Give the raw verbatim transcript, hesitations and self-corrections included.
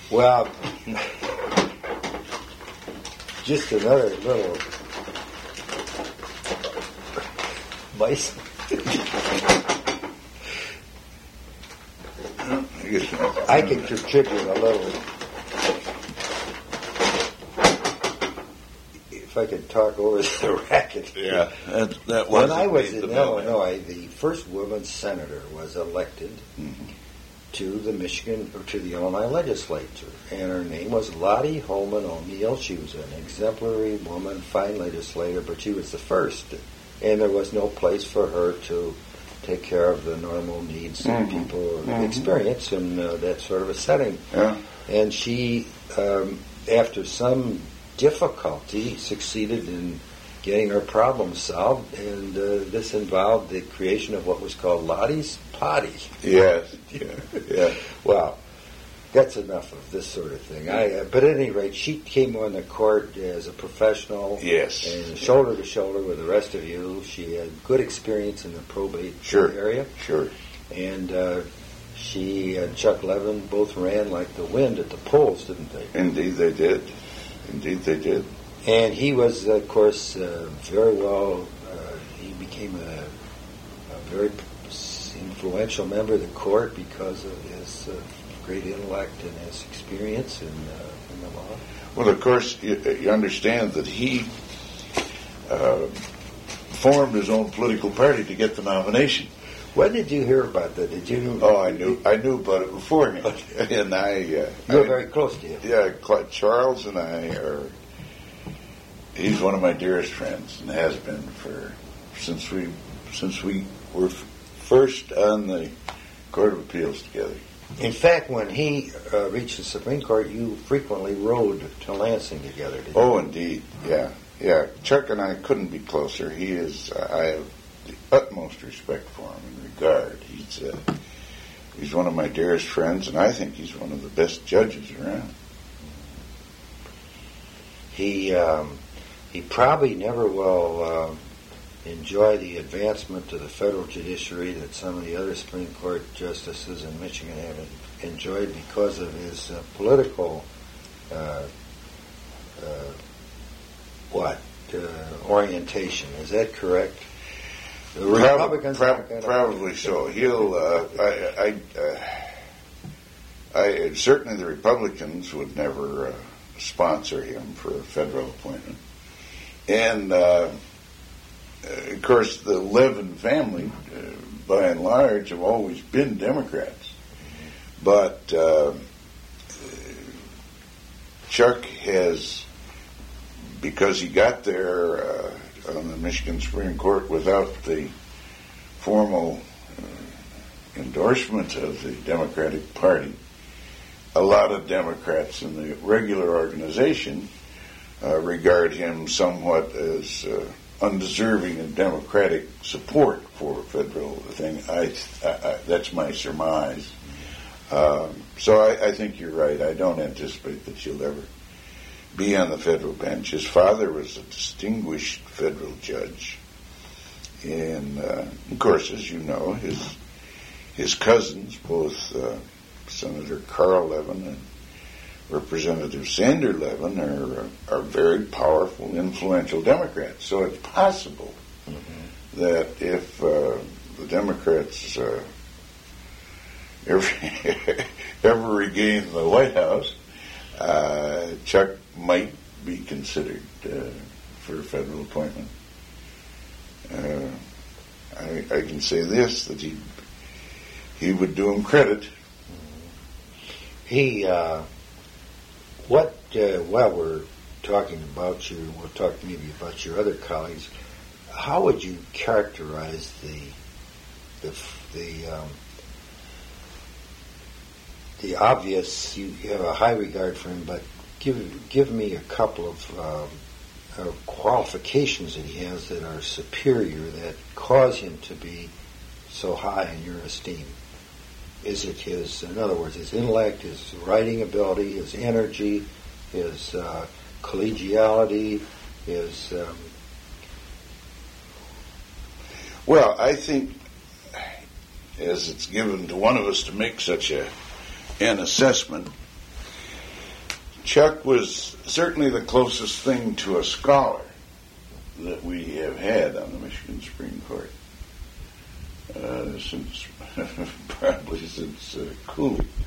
Well, just another little mice. I can contribute a little. If I could talk over the racket. Yeah, that, that was. When I was in Illinois, the first woman senator was elected mm-hmm. to the Michigan or to the Illinois legislature, and her name was Lottie Holman O'Neill. She was an exemplary woman, fine legislator, but she was the first, and there was no place for her to take care of the normal needs that mm-hmm. people mm-hmm. experience in uh, that sort of a setting. Yeah. And she, um, after some difficulty, succeeded in getting her problem solved, and uh, this involved the creation of what was called Lottie's Potty. Yes, yeah, yeah. Well, that's enough of this sort of thing. I, uh, but at any rate, she came on the court as a professional, yes, and shoulder to shoulder with the rest of you. She had good experience in the probate sure. area. Sure. And uh, she and Chuck Levin both ran like the wind at the polls, didn't they? Indeed they did. Indeed they did. And he was, of course, uh, very well, uh, he became a, a very influential member of the court because of his uh, great intellect and his experience in, uh, in the law. Well, of course, you, you understand that he uh, formed his own political party to get the nomination. When did you hear about that? Did you? Oh, I knew. I knew about it beforehand, okay. and I. Uh, you were I, very close to him. Yeah, Charles and I are. He's one of my dearest friends, and has been for since we since we were f- first on the Court of Appeals together. In fact, when he uh, reached the Supreme Court, you frequently rode to Lansing together. Did you? Oh, indeed, yeah, yeah. Chuck and I couldn't be closer. He is. Uh, I have the utmost respect for him and regard. He's uh, he's one of my dearest friends, and I think he's one of the best judges around. He um, he probably never will uh, enjoy the advancement to the federal judiciary that some of the other Supreme Court justices in Michigan have enjoyed because of his uh, political uh, uh, what uh, orientation. Is that correct? The Republicans Prob- prob- probably so. He'll. Uh, I. I, uh, I certainly the Republicans would never uh, sponsor him for a federal appointment, and uh, of course the Levin family, uh, by and large, have always been Democrats, but uh, Chuck has, because he got there uh, on the Michigan Supreme Court without the formal uh, endorsement of the Democratic Party, a lot of Democrats in the regular organization uh, regard him somewhat as uh, undeserving of Democratic support for a federal thing. I, I, I, that's my surmise. Um, so I, I think you're right. I don't anticipate that you'll ever be on the federal bench. His father was a distinguished federal judge, and uh, of course, as you know, his his cousins, both uh, Senator Carl Levin and Representative Sander Levin, are are very powerful, influential Democrats. So it's possible mm-hmm. that if uh, the Democrats uh, ever ever regain the White House, uh, Chuck might be considered uh, for a federal appointment. Uh, I, I can say this, that he he would do him credit. He, uh, what, uh, while we're talking about you, we'll talk maybe about your other colleagues, how would you characterize the, the, the, um, the obvious, you have a high regard for him, but give give me a couple of um, uh, qualifications that he has that are superior, that cause him to be so high in your esteem. Is it his, in other words, his intellect, his writing ability, his energy, his uh, collegiality, his... Um... Well, I think, as it's given to one of us to make such a an assessment, Chuck was certainly the closest thing to a scholar that we have had on the Michigan Supreme Court uh, since probably since uh, Cooley.